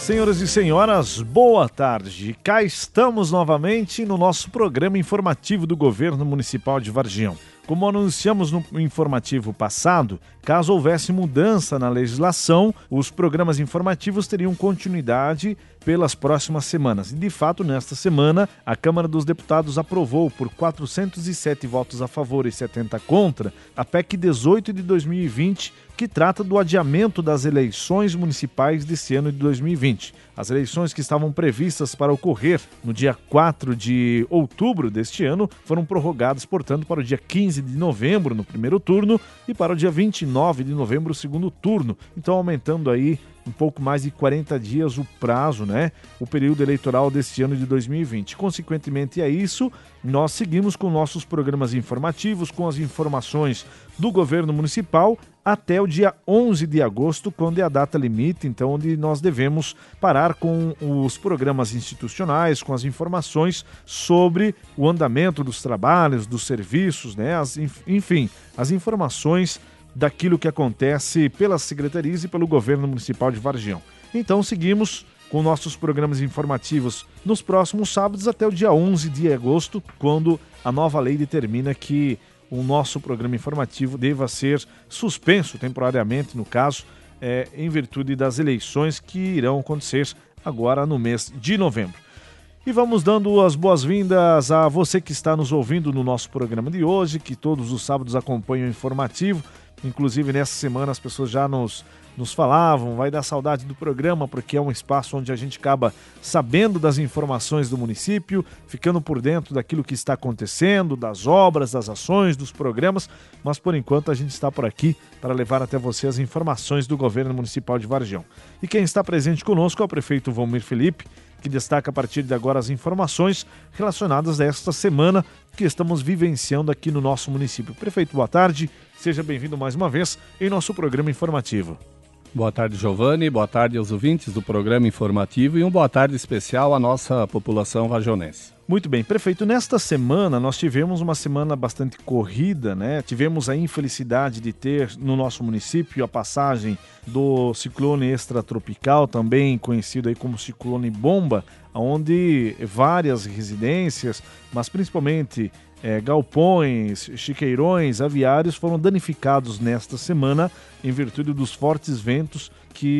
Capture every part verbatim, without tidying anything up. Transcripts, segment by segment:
Senhoras e senhoras, boa tarde. Cá estamos novamente no nosso programa informativo do Governo Municipal de Vargião. Como anunciamos no informativo passado, caso houvesse mudança na legislação, os programas informativos teriam continuidade pelas próximas semanas. E, de fato, nesta semana, a Câmara dos Deputados aprovou, por quatrocentos e sete votos a favor e setenta contra, a P E C dezoito de dois mil e vinte, que trata do adiamento das eleições municipais desse ano de dois mil e vinte. As eleições que estavam previstas para ocorrer no dia quatro de outubro deste ano foram prorrogadas, portanto, para o dia quinze de novembro no primeiro turno e para o dia vinte e nove de novembro o segundo turno. Então, aumentando aí um pouco mais de quarenta dias o prazo, né? O período eleitoral deste ano de dois mil e vinte. Consequentemente a isso, nós seguimos com nossos programas informativos, com as informações do governo municipal até o dia onze de agosto, quando é a data limite, então, onde nós devemos parar com os programas institucionais, com as informações sobre o andamento dos trabalhos, dos serviços, né? As, enfim, as informações daquilo que acontece pelas secretarias e pelo governo municipal de Vargião. Então seguimos com nossos programas informativos nos próximos sábados até o dia onze de agosto, quando a nova lei determina que o nosso programa informativo deva ser suspenso temporariamente, no caso, é, em virtude das eleições que irão acontecer agora no mês de novembro. E vamos dando as boas-vindas a você que está nos ouvindo no nosso programa de hoje, que todos os sábados acompanha o informativo. Inclusive, nessa semana as pessoas já nos, nos falavam, vai dar saudade do programa, porque é um espaço onde a gente acaba sabendo das informações do município, ficando por dentro daquilo que está acontecendo, das obras, das ações, dos programas, mas por enquanto a gente está por aqui para levar até você as informações do governo municipal de Vargião. E quem está presente conosco é o prefeito Valmir Felipe, que destaca a partir de agora as informações relacionadas a esta semana que estamos vivenciando aqui no nosso município. Prefeito, boa tarde, seja bem-vindo mais uma vez em nosso programa informativo. Boa tarde, Giovanni, boa tarde aos ouvintes do programa informativo e uma boa tarde especial à nossa população vargionense. Muito bem, prefeito, nesta semana nós tivemos uma semana bastante corrida, né? Tivemos a infelicidade de ter no nosso município a passagem do ciclone extratropical, também conhecido aí como ciclone bomba, onde várias residências, mas principalmente é, galpões, chiqueirões, aviários foram danificados nesta semana em virtude dos fortes ventos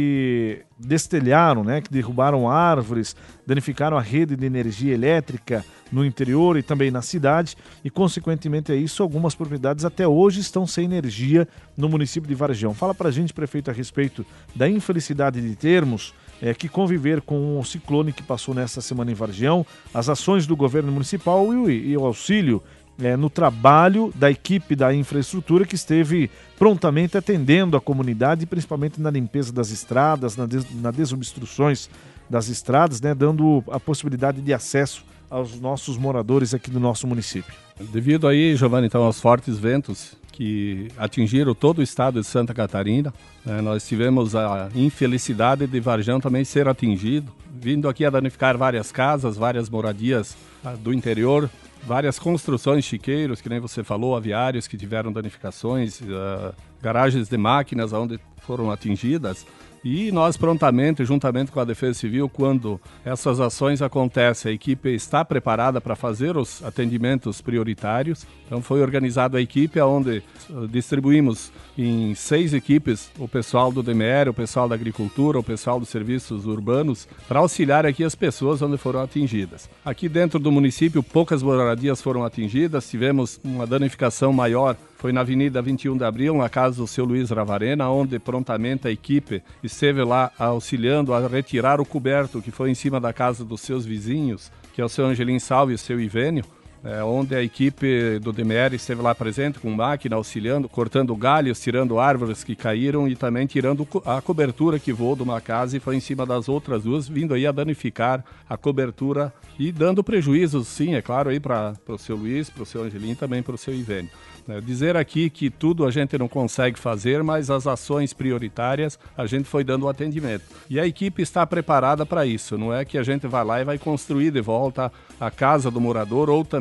que destelharam, né, que derrubaram árvores, danificaram a rede de energia elétrica no interior e também na cidade e, consequentemente a isso, algumas propriedades até hoje estão sem energia no município de Vargião. Fala pra gente, prefeito, a respeito da infelicidade de termos é, que conviver com o ciclone que passou nesta semana em Vargião, as ações do governo municipal e, e o auxílio É, no trabalho da equipe da infraestrutura que esteve prontamente atendendo a comunidade, principalmente na limpeza das estradas, na, des, na desobstruções das estradas, né, dando a possibilidade de acesso aos nossos moradores aqui do nosso município. Devido aí, Giovanni, então, aos fortes ventos que atingiram todo o estado de Santa Catarina, né, nós tivemos a infelicidade de Vargião também ser atingido, vindo aqui a danificar várias casas, várias moradias ah, do interior, várias construções, chiqueiros, que nem você falou, aviários que tiveram danificações, uh, garagens de máquinas onde foram atingidas. E nós prontamente, juntamente com a Defesa Civil, quando essas ações acontecem, a equipe está preparada para fazer os atendimentos prioritários. Então foi organizada a equipe, onde distribuímos em seis equipes o pessoal do D M E R, o pessoal da agricultura, o pessoal dos serviços urbanos, para auxiliar aqui as pessoas onde foram atingidas. Aqui dentro do município, poucas moradias foram atingidas, tivemos uma danificação maior, foi na Avenida vinte e um de Abril, na casa do seu Luiz Ravarena, onde prontamente a equipe esteve lá auxiliando a retirar o coberto que foi em cima da casa dos seus vizinhos, que é o seu Angelim Salve e o seu Ivênio, é, onde a equipe do D M E R esteve lá presente com máquina, auxiliando, cortando galhos, tirando árvores que caíram e também tirando a cobertura que voou de uma casa e foi em cima das outras duas, vindo aí a danificar a cobertura e dando prejuízos, sim, é claro, aí para o seu Luiz, para o seu Angelim e também para o seu Ivênio. É, dizer aqui que tudo a gente não consegue fazer, mas as ações prioritárias a gente foi dando o atendimento. E a equipe está preparada para isso, não é que a gente vai lá e vai construir de volta a casa do morador ou também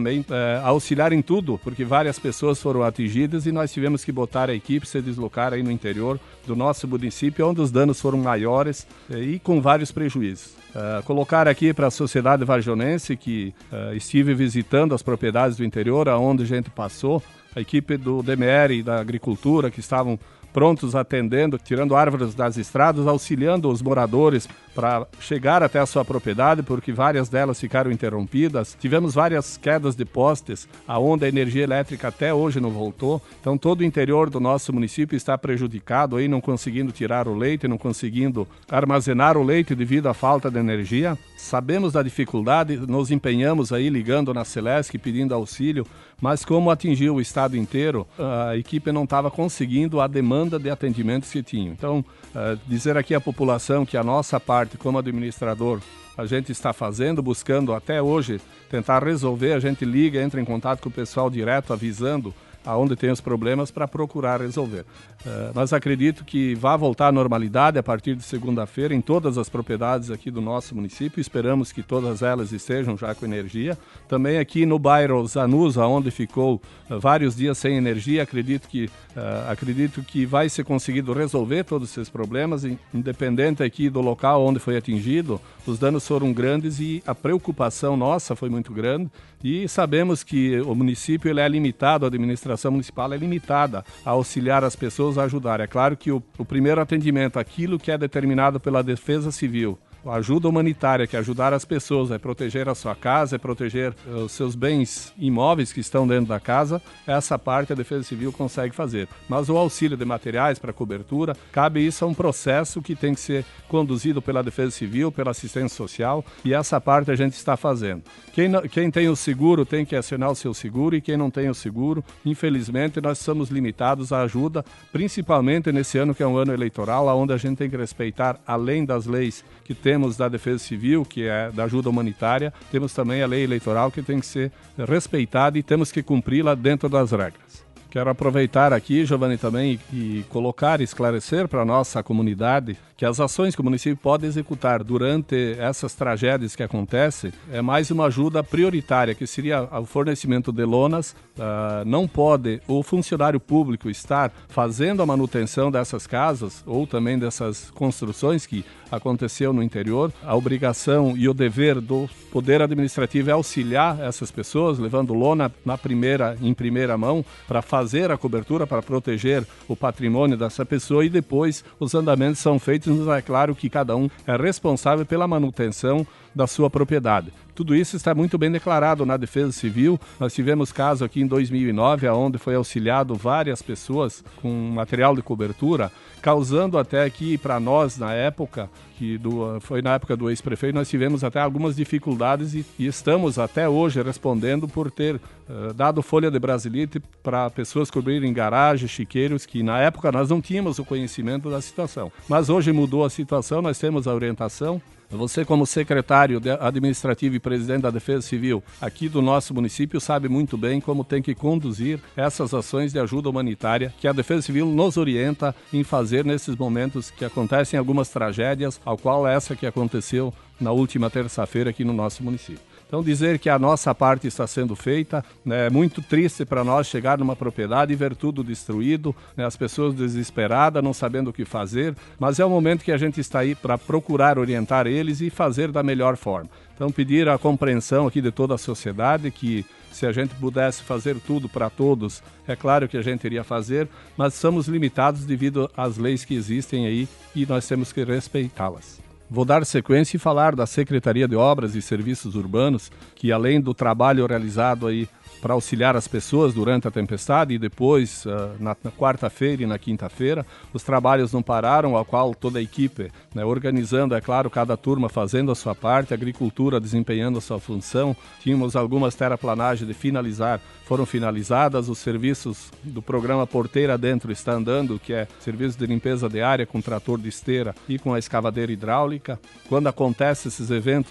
também é, auxiliar em tudo, porque várias pessoas foram atingidas e nós tivemos que botar a equipe, se deslocar aí no interior do nosso município, onde os danos foram maiores é, e com vários prejuízos. É, colocar aqui para a sociedade varjonense que é, estive visitando as propriedades do interior, aonde a gente passou, a equipe do D M R e da agricultura que estavam prontos atendendo, tirando árvores das estradas, auxiliando os moradores para chegar até a sua propriedade, porque várias delas ficaram interrompidas. Tivemos várias quedas de postes, aonde a energia elétrica até hoje não voltou. Então todo o interior do nosso município está prejudicado, aí não conseguindo tirar o leite, não conseguindo armazenar o leite devido à falta de energia. Sabemos da dificuldade, nos empenhamos aí ligando na Celesc pedindo auxílio, mas como atingiu o estado inteiro, a equipe não estava conseguindo a demanda de atendimentos que tinham. Então, uh, dizer aqui à população que a nossa parte como administrador, a gente está fazendo, buscando até hoje tentar resolver, a gente liga, entra em contato com o pessoal direto, avisando aonde tem os problemas para procurar resolver. Uh, mas acredito que vai voltar à normalidade a partir de segunda-feira em todas as propriedades aqui do nosso município. Esperamos que todas elas estejam já com energia. Também aqui no bairro Zanusa, onde ficou uh, vários dias sem energia, acredito que, uh, acredito que vai ser conseguido resolver todos esses problemas, independente aqui do local onde foi atingido. Os danos foram grandes e a preocupação nossa foi muito grande. E sabemos que o município ele é limitado, a administração municipal é limitada a auxiliar as pessoas a ajudar. É claro que o, o primeiro atendimento, aquilo que é determinado pela Defesa Civil, a ajuda humanitária, que é ajudar as pessoas, é proteger a sua casa, é proteger os seus bens imóveis que estão dentro da casa, essa parte a Defesa Civil consegue fazer. Mas o auxílio de materiais para cobertura, cabe isso a um processo que tem que ser conduzido pela Defesa Civil, pela assistência social, e essa parte a gente está fazendo. Quem, não, quem tem o seguro tem que acionar o seu seguro, e quem não tem o seguro, infelizmente, nós somos limitados à ajuda, principalmente nesse ano que é um ano eleitoral, onde a gente tem que respeitar, além das leis que temos da Defesa Civil, que é da ajuda humanitária, temos também a lei eleitoral que tem que ser respeitada e temos que cumpri-la dentro das regras. Quero aproveitar aqui, Giovanni, também e colocar, esclarecer para a nossa comunidade que as ações que o município pode executar durante essas tragédias que acontecem é mais uma ajuda prioritária, que seria o fornecimento de lonas. Uh, não pode o funcionário público estar fazendo a manutenção dessas casas ou também dessas construções que aconteceu no interior. A obrigação e o dever do Poder Administrativo é auxiliar essas pessoas, levando lona na primeira, em primeira mão para fazer a cobertura, para proteger o patrimônio dessa pessoa, e depois os andamentos são feitos. É claro que cada um é responsável pela manutenção da sua propriedade. Tudo isso está muito bem declarado na Defesa Civil. Nós tivemos caso aqui em dois mil e nove, onde foi auxiliado várias pessoas com material de cobertura, causando até aqui para nós, na época, que do, foi na época do ex-prefeito, nós tivemos até algumas dificuldades e, e estamos até hoje respondendo por ter uh, dado folha de brasilite para pessoas cobrirem garagens, chiqueiros, que na época nós não tínhamos o conhecimento da situação. Mas hoje mudou a situação, nós temos a orientação. Você, como secretário administrativo e presidente da Defesa Civil aqui do nosso município, sabe muito bem como tem que conduzir essas ações de ajuda humanitária que a Defesa Civil nos orienta em fazer nesses momentos que acontecem algumas tragédias, ao qual essa que aconteceu na última terça-feira aqui no nosso município. Então, dizer que a nossa parte está sendo feita, né, é muito triste para nós chegar numa propriedade e ver tudo destruído, né, as pessoas desesperadas, não sabendo o que fazer, mas é o momento que a gente está aí para procurar orientar eles e fazer da melhor forma. Então, pedir a compreensão aqui de toda a sociedade, que se a gente pudesse fazer tudo para todos, é claro que a gente iria fazer, mas somos limitados devido às leis que existem aí e nós temos que respeitá-las. Vou dar sequência e falar da Secretaria de Obras e Serviços Urbanos, que além do trabalho realizado aí para auxiliar as pessoas durante a tempestade e depois, uh, na, na quarta-feira e na quinta-feira, os trabalhos não pararam, ao qual toda a equipe, né, organizando, é claro, cada turma fazendo a sua parte, a agricultura desempenhando a sua função. Tínhamos algumas terraplanagens de finalizar, foram finalizadas, os serviços do programa Porteira Dentro está andando, que é serviço de limpeza de área com trator de esteira e com a escavadeira hidráulica. Quando acontecem esses eventos,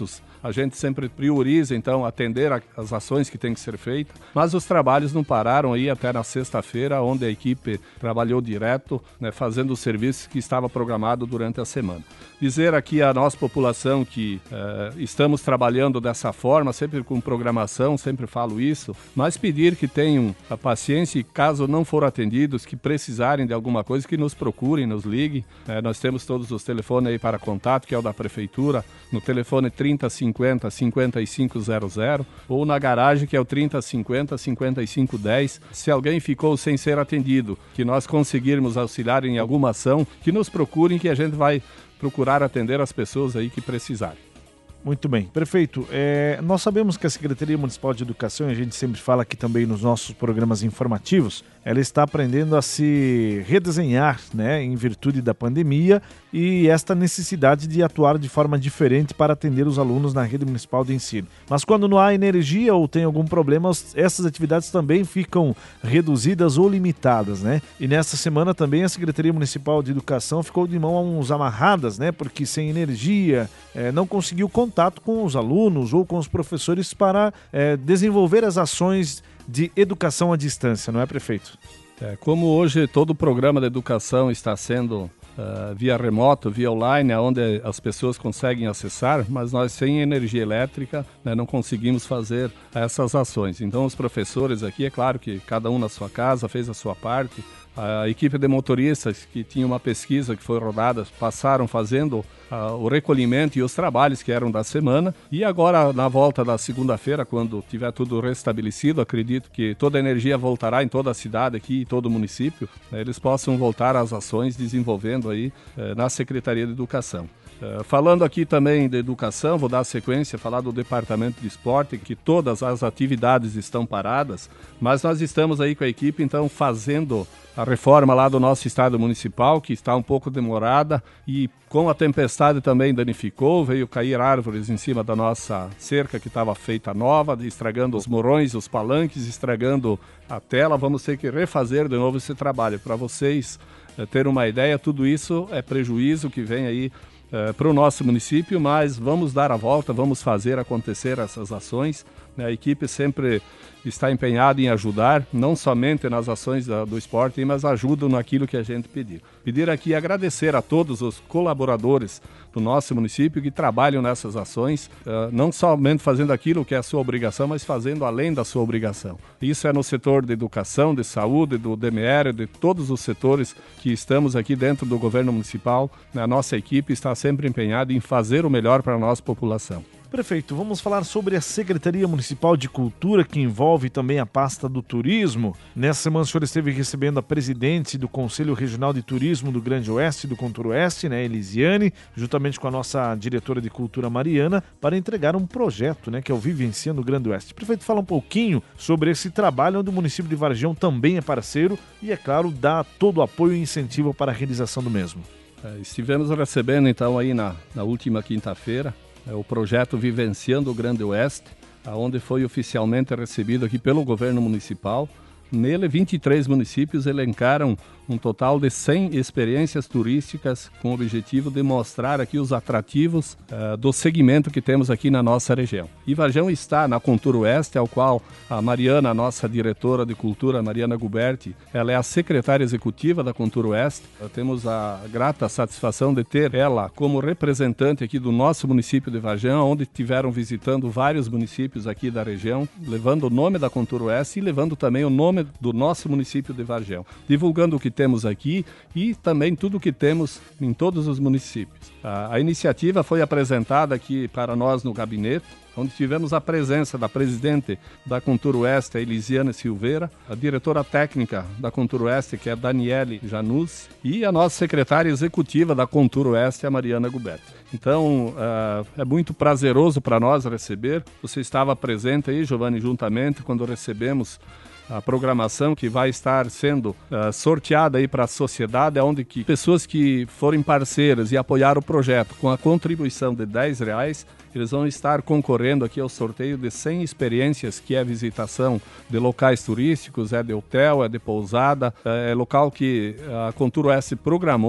a gente sempre prioriza, então, atender a, as ações que tem que ser feitas, mas os trabalhos não pararam aí até na sexta-feira, onde a equipe trabalhou direto, né, fazendo os serviços que estava programado durante a semana. Dizer aqui à nossa população que eh, estamos trabalhando dessa forma, sempre com programação, sempre falo isso, mas pedir que tenham a paciência e caso não for atendidos, que precisarem de alguma coisa, que nos procurem, nos liguem. Eh, nós temos todos os telefones aí para contato, que é o da Prefeitura, no telefone trinta cinquenta, cinquenta e cinco zero zero, ou na garagem, que é o trinta cinquenta, cinquenta e cinco dez. Se alguém ficou sem ser atendido, que nós conseguirmos auxiliar em alguma ação, que nos procurem, que a gente vai procurar atender as pessoas aí que precisarem. Muito bem. Prefeito, é, nós sabemos que a Secretaria Municipal de Educação, e a gente sempre fala aqui também nos nossos programas informativos, ela está aprendendo a se redesenhar, né, em virtude da pandemia e esta necessidade de atuar de forma diferente para atender os alunos na rede municipal de ensino. Mas quando não há energia ou tem algum problema, essas atividades também ficam reduzidas ou limitadas, né? E nesta semana também a Secretaria Municipal de Educação ficou de mãos amarradas, né? Porque sem energia é, não conseguiu contato com os alunos ou com os professores para é, desenvolver as ações de educação à distância, não é, prefeito? É, como hoje todo o programa de educação está sendo uh, via remoto, via online, onde as pessoas conseguem acessar, mas nós sem energia elétrica, né, não conseguimos fazer essas ações. Então os professores aqui, é claro que cada um na sua casa fez a sua parte. A equipe de motoristas, que tinha uma pesquisa que foi rodada, passaram fazendo uh, o recolhimento e os trabalhos que eram da semana. E agora, na volta da segunda-feira, quando tiver tudo restabelecido, acredito que toda a energia voltará em toda a cidade aqui, em todo o município, né, eles possam voltar às ações desenvolvendo aí uh, na Secretaria de Educação. Uh, falando aqui também de educação, vou dar sequência, falar do Departamento de Esporte, que todas as atividades estão paradas, mas nós estamos aí com a equipe, então, fazendo a reforma lá do nosso estado municipal, que está um pouco demorada e com a tempestade também danificou, veio cair árvores em cima da nossa cerca que estava feita nova, estragando os morões, os palanques, estragando a tela. Vamos ter que refazer de novo esse trabalho. Para vocês é, terem uma ideia, tudo isso é prejuízo que vem aí é, para o nosso município, mas vamos dar a volta, vamos fazer acontecer essas ações. A equipe sempre está empenhada em ajudar, não somente nas ações do esporte, mas ajuda naquilo que a gente pedir. Pedir aqui agradecer a todos os colaboradores do nosso município que trabalham nessas ações, não somente fazendo aquilo que é a sua obrigação, mas fazendo além da sua obrigação. Isso é no setor de educação, de saúde, do D M E R, de todos os setores que estamos aqui dentro do governo municipal. A nossa equipe está sempre empenhada em fazer o melhor para a nossa população. Prefeito, vamos falar sobre a Secretaria Municipal de Cultura, que envolve também a pasta do turismo. Nessa semana o senhor esteve recebendo a presidente do Conselho Regional de Turismo do Grande Oeste, do Contour Oeste, né, Elisiane, juntamente com a nossa diretora de Cultura, Mariana, para entregar um projeto, né, que é o Vivenciando o Grande Oeste. Prefeito, fala um pouquinho sobre esse trabalho, onde o município de Vargião também é parceiro e, é claro, dá todo o apoio e incentivo para a realização do mesmo. É, estivemos recebendo, então, aí na, na última quinta-feira, é o projeto Vivenciando o Grande Oeste, onde foi oficialmente recebido aqui pelo governo municipal. Nele, vinte e três municípios elencaram um total de cem experiências turísticas com o objetivo de mostrar aqui os atrativos uh, do segmento que temos aqui na nossa região. E Vargião está na Contour Oeste, ao qual a Mariana, a nossa diretora de cultura, Mariana Guberti, ela é a secretária executiva da Contour Oeste. Uh, temos a grata satisfação de ter ela como representante aqui do nosso município de Vargião, onde tiveram visitando vários municípios aqui da região, levando o nome da Contour Oeste e levando também o nome do nosso município de Vargião, divulgando o que temos aqui e também tudo o que temos em todos os municípios. A, a iniciativa foi apresentada aqui para nós no gabinete, onde tivemos a presença da presidente da Contour Oeste, a Elisiane Silveira, a diretora técnica da Contour Oeste, que é a Daniele Januzzi, e a nossa secretária executiva da Contour Oeste, a Mariana Guberti. Então, uh, é muito prazeroso para nós receber. Você estava presente aí, Giovanni, juntamente, quando recebemos a programação que vai estar sendo uh, sorteada aí para a sociedade, onde que pessoas que forem parceiras e apoiar o projeto com a contribuição de dez reais, eles vão estar concorrendo aqui ao sorteio de cem experiências, que é visitação de locais turísticos, é de hotel, é de pousada, é local que a Contour Oeste programou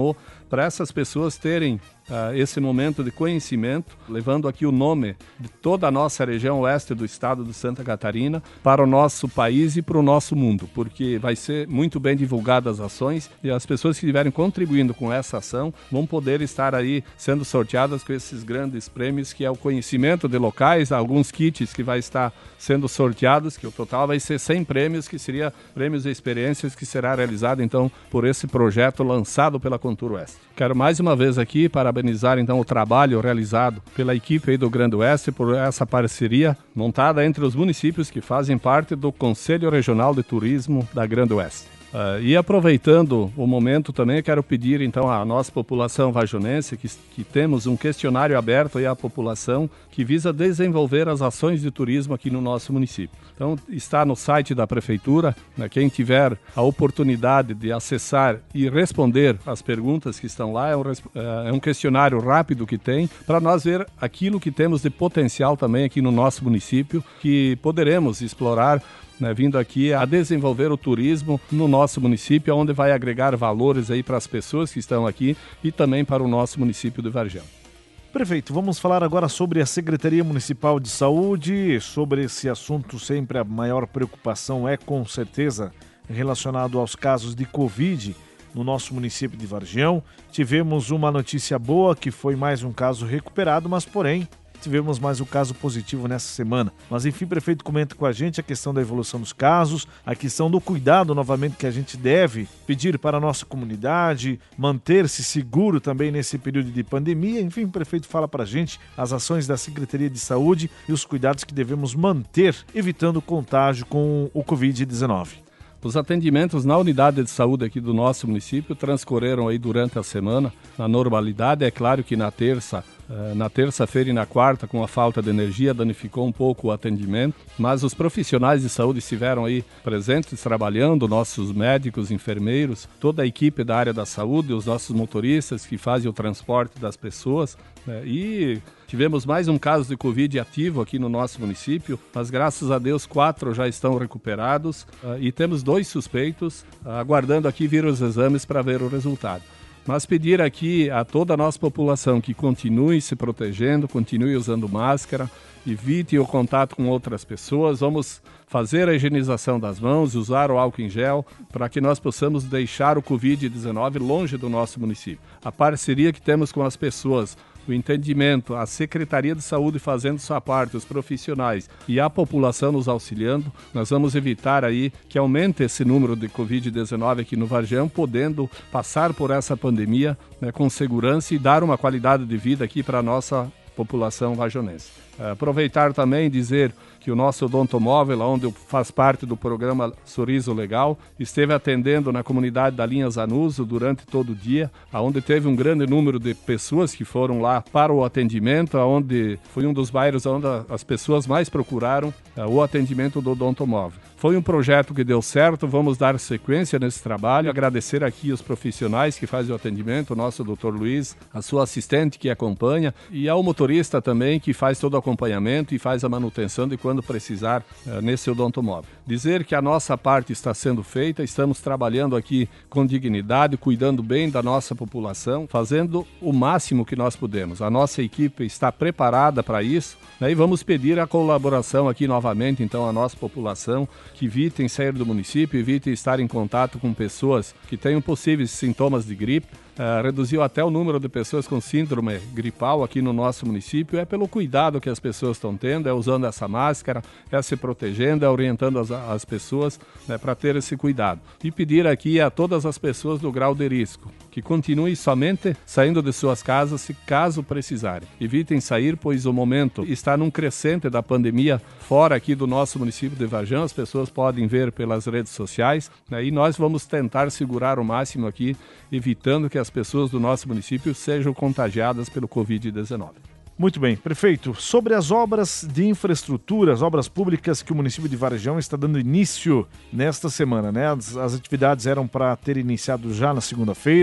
para essas pessoas terem Uh, esse momento de conhecimento, levando aqui o nome de toda a nossa região oeste do estado de Santa Catarina para o nosso país e para o nosso mundo, porque vai ser muito bem divulgadas as ações e as pessoas que estiverem contribuindo com essa ação vão poder estar aí sendo sorteadas com esses grandes prêmios, que é o conhecimento de locais, alguns kits que vai estar sendo sorteados, que o total vai ser cem prêmios, que seria prêmios e experiências, que será realizado então por esse projeto lançado pela Contur Oeste. Quero mais uma vez aqui parabenizar então o trabalho realizado pela equipe aí do Grande Oeste por essa parceria montada entre os municípios que fazem parte do Conselho Regional de Turismo da Grande Oeste. Uh, e aproveitando o momento também, quero pedir então à nossa população varjonense que, que temos um questionário aberto aí à população que visa desenvolver as ações de turismo aqui no nosso município. Então está no site da Prefeitura, né, quem tiver a oportunidade de acessar e responder as perguntas que estão lá, é um, é um questionário rápido que tem, para nós ver aquilo que temos de potencial também aqui no nosso município, que poderemos explorar, né, vindo aqui a desenvolver o turismo no nosso município, onde vai agregar valores aí para as pessoas que estão aqui e também para o nosso município de Vargião. Prefeito, vamos falar agora sobre a Secretaria Municipal de Saúde. Sobre esse assunto, sempre a maior preocupação é, com certeza, relacionado aos casos de Covid no nosso município de Vargião. Tivemos uma notícia boa, que foi mais um caso recuperado, mas porém tivemos mais um caso positivo nessa semana. Mas enfim, prefeito, comenta com a gente a questão da evolução dos casos, a questão do cuidado novamente que a gente deve pedir para a nossa comunidade, manter-se seguro também nesse período de pandemia. Enfim, prefeito, fala para a gente as ações da Secretaria de Saúde e os cuidados que devemos manter, evitando o contágio com o covid dezenove. Os atendimentos na unidade de saúde aqui do nosso município transcorreram aí durante a semana na normalidade. É claro que na terça, na terça-feira e na quarta, com a falta de energia, danificou um pouco o atendimento, mas os profissionais de saúde estiveram aí presentes, trabalhando, nossos médicos, enfermeiros, toda a equipe da área da saúde, os nossos motoristas que fazem o transporte das pessoas, né? E tivemos mais um caso de Covid ativo aqui no nosso município, mas graças a Deus quatro já estão recuperados uh, e temos dois suspeitos uh, aguardando aqui vir os exames para ver o resultado. Mas pedir aqui a toda a nossa população que continue se protegendo, continue usando máscara, evite o contato com outras pessoas, vamos fazer a higienização das mãos, usar o álcool em gel, para que nós possamos deixar o covid dezenove longe do nosso município. A parceria que temos com as pessoas, o entendimento, a Secretaria de Saúde fazendo sua parte, os profissionais e a população nos auxiliando, nós vamos evitar aí que aumente esse número de covid dezenove aqui no Vargião, podendo passar por essa pandemia, né, com segurança e dar uma qualidade de vida aqui para a nossa população varjonense. Aproveitar também e dizer que o nosso odontomóvel, onde faz parte do programa Sorriso Legal, esteve atendendo na comunidade da linha Zanuso durante todo o dia, onde teve um grande número de pessoas que foram lá para o atendimento, onde foi um dos bairros onde as pessoas mais procuraram o atendimento do odontomóvel. Foi um projeto que deu certo, vamos dar sequência nesse trabalho, agradecer aqui os profissionais que fazem o atendimento, o nosso doutor Luiz, a sua assistente que acompanha e ao motorista também que faz todo o acompanhamento e faz a manutenção de quando precisar uh, nesse odontomóvel. Dizer que a nossa parte está sendo feita, estamos trabalhando aqui com dignidade, cuidando bem da nossa população, fazendo o máximo que nós podemos. A nossa equipe está preparada para isso, né, e vamos pedir a colaboração aqui novamente, então, à nossa população, que evitem sair do município, evitem estar em contato com pessoas que tenham possíveis sintomas de gripe. Uh, reduziu até o número de pessoas com síndrome gripal aqui no nosso município, é pelo cuidado que as pessoas estão tendo, é usando essa máscara, é se protegendo, é orientando as, as pessoas, né, para ter esse cuidado. E pedir aqui a todas as pessoas do grau de risco que continuem somente saindo de suas casas se caso precisarem. Evitem sair, pois o momento está num crescente da pandemia fora aqui do nosso município de Vargião, as pessoas podem ver pelas redes sociais, né, e nós vamos tentar segurar o máximo aqui, evitando que as pessoas do nosso município sejam contagiadas pelo covid dezenove. Muito bem, prefeito, sobre as obras de infraestrutura, as obras públicas que o município de Vargião está dando início nesta semana, né? As, as atividades eram para ter iniciado já na segunda-feira,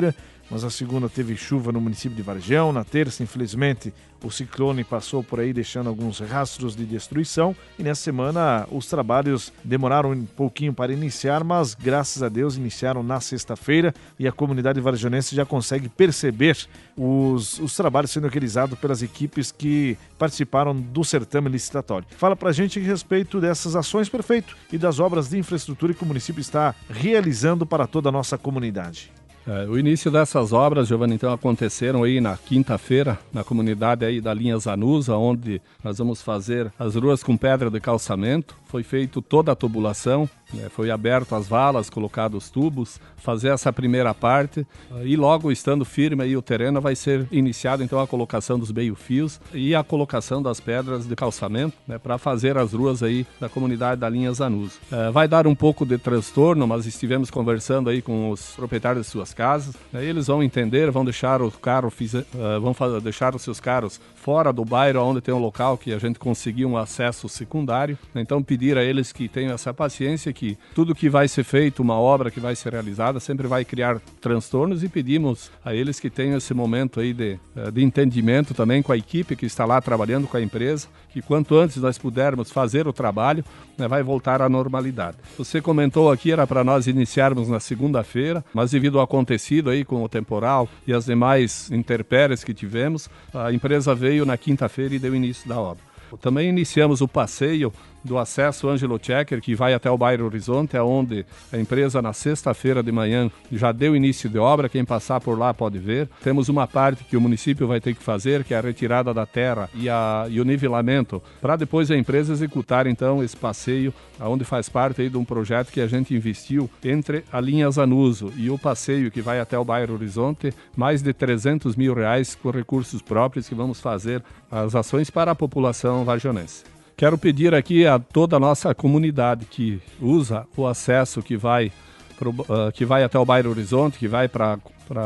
mas a segunda teve chuva no município de Vargião. Na terça, infelizmente, o ciclone passou por aí deixando alguns rastros de destruição. E nessa semana os trabalhos demoraram um pouquinho para iniciar, mas graças a Deus iniciaram na sexta-feira e a comunidade vargionense já consegue perceber os, os trabalhos sendo realizados pelas equipes que participaram do certame licitatório. Fala pra gente a respeito dessas ações, prefeito, e das obras de infraestrutura que o município está realizando para toda a nossa comunidade. É, o início dessas obras, Giovanni, então aconteceram aí na quinta-feira, na comunidade aí da linha Zanusa, onde nós vamos fazer as ruas com pedra de calçamento. Foi feito toda a tubulação, né, foi aberto as valas, colocado os tubos, fazer essa primeira parte e logo estando firme aí o terreno vai ser iniciado então a colocação dos meio-fios e a colocação das pedras de calçamento, né, para fazer as ruas aí da comunidade da linha Zanusa. É, vai dar um pouco de transtorno, mas estivemos conversando aí com os proprietários de suas casas, né, eles vão entender, vão deixar o carro, uh, vão fazer, deixar os seus carros fora do bairro onde tem um local que a gente conseguiu um acesso secundário, né, então pedir a eles que tenham essa paciência, que tudo que vai ser feito, uma obra que vai ser realizada, sempre vai criar transtornos e pedimos a eles que tenham esse momento aí de, de entendimento também com a equipe que está lá trabalhando com a empresa, que quanto antes nós pudermos fazer o trabalho, né, vai voltar à normalidade. Você comentou aqui, era para nós iniciarmos na segunda-feira, mas devido ao acontecido aí com o temporal e as demais intempéries que tivemos, a empresa veio na quinta-feira e deu início da obra. Também iniciamos o passeio do acesso Ângelo Checker, que vai até o bairro Horizonte, onde a empresa na sexta-feira de manhã já deu início de obra, quem passar por lá pode ver. Temos uma parte que o município vai ter que fazer, que é a retirada da terra e, a, e o nivelamento, para depois a empresa executar então esse passeio, onde faz parte aí de um projeto que a gente investiu entre a linha Zanuso e o passeio que vai até o bairro Horizonte, mais de trezentos mil reais com recursos próprios que vamos fazer as ações para a população vargionense. Quero pedir aqui a toda a nossa comunidade que usa o acesso que vai, pro, uh, que vai até o bairro Horizonte, que vai para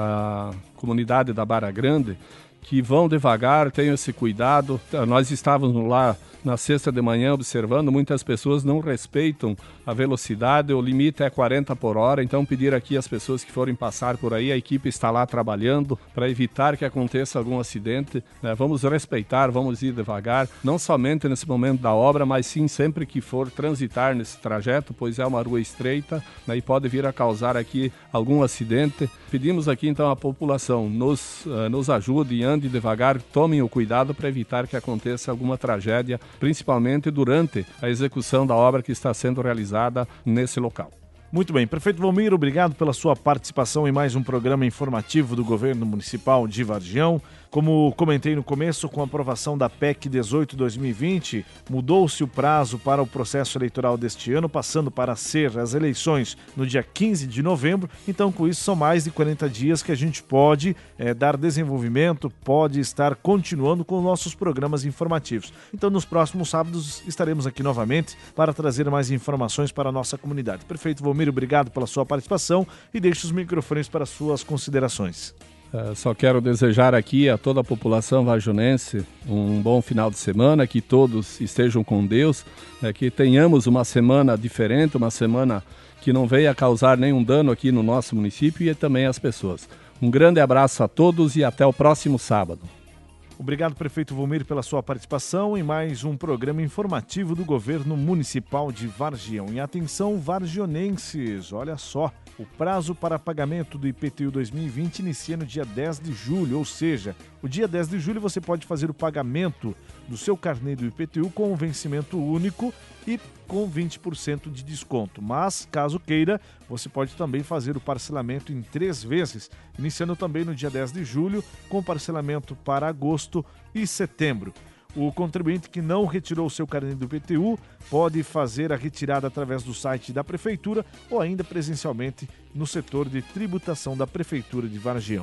a comunidade da Barra Grande, que vão devagar, tenham esse cuidado. Nós estávamos lá na sexta de manhã observando, muitas pessoas não respeitam a velocidade, o limite é quarenta por hora, então pedir aqui às pessoas que forem passar por aí, a equipe está lá trabalhando para evitar que aconteça algum acidente, né? Vamos respeitar, vamos ir devagar, não somente nesse momento da obra, mas sim sempre que for transitar nesse trajeto, pois é uma rua estreita, né, e pode vir a causar aqui algum acidente. Pedimos aqui então à população, nos, uh, nos ajude e ande devagar, tomem o cuidado para evitar que aconteça alguma tragédia, principalmente durante a execução da obra que está sendo realizada nesse local. Muito bem, prefeito Valmir, obrigado pela sua participação em mais um programa informativo do Governo Municipal de Vargião. Como comentei no começo, com a aprovação da P E C dezoito barra dois mil e vinte, mudou-se o prazo para o processo eleitoral deste ano, passando para ser as eleições no dia quinze de novembro. Então, com isso, são mais de quarenta dias que a gente pode é, dar desenvolvimento, pode estar continuando com nossos programas informativos. Então, nos próximos sábados, estaremos aqui novamente para trazer mais informações para a nossa comunidade. Prefeito Valmir, obrigado pela sua participação e deixo os microfones para suas considerações. Uh, só quero desejar aqui a toda a população vargionense um bom final de semana, que todos estejam com Deus, né, que tenhamos uma semana diferente, uma semana que não venha causar nenhum dano aqui no nosso município e também às pessoas. Um grande abraço a todos e até o próximo sábado. Obrigado, prefeito Valmir, pela sua participação em mais um programa informativo do Governo Municipal de Vargião. E atenção, vargionenses, olha só, o prazo para pagamento do I P T U dois mil e vinte inicia no dia dez de julho, ou seja, o dia dez de julho você pode fazer o pagamento do seu carnê do I P T U com um vencimento único e com vinte por cento de desconto. Mas, caso queira, você pode também fazer o parcelamento em três vezes, iniciando também no dia dez de julho, com parcelamento para agosto e setembro. O contribuinte que não retirou o seu carnê do I P T U pode fazer a retirada através do site da Prefeitura ou ainda presencialmente no setor de tributação da Prefeitura de Vargião.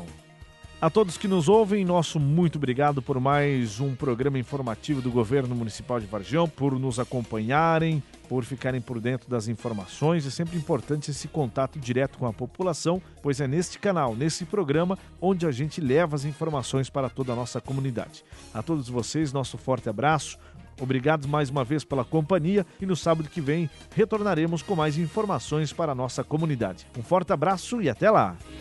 A todos que nos ouvem, nosso muito obrigado por mais um programa informativo do Governo Municipal de Vargião, por nos acompanharem, por ficarem por dentro das informações. É sempre importante esse contato direto com a população, pois é neste canal, nesse programa, onde a gente leva as informações para toda a nossa comunidade. A todos vocês, nosso forte abraço. Obrigado mais uma vez pela companhia e no sábado que vem retornaremos com mais informações para a nossa comunidade. Um forte abraço e até lá!